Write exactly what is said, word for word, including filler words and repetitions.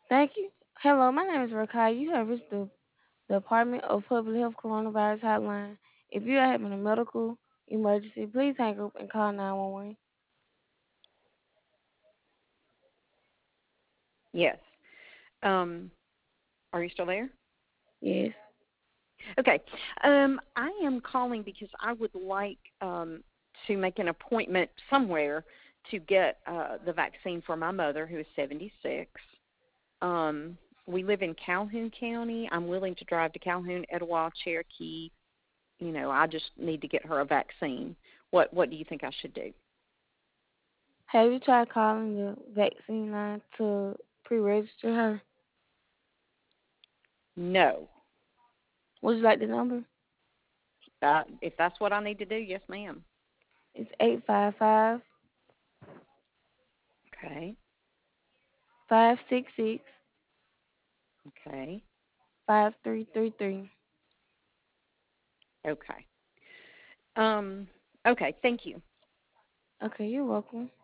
Thank you. Hello, my name is Rakai. You have reached the Department of Public Health Coronavirus Hotline. If you are having a medical emergency, please hang up and call nine one one. Yes. Um, are you still there? Yes. Okay. Um, I am calling because I would like um, to make an appointment somewhere to get uh, the vaccine for my mother, who is seventy-six. Um, we live in Calhoun County. I'm willing to drive to Calhoun, Etowah, Cherokee. You know, I just need to get her a vaccine. What What do you think I should do? Have you tried calling the vaccine line to pre-register her? No. Would you like the number? Uh, if that's what I need to do, yes, ma'am. It's eight five five, Okay. five six six, Okay. five three three three. Okay. Um. Okay. Thank you. Okay, you're welcome.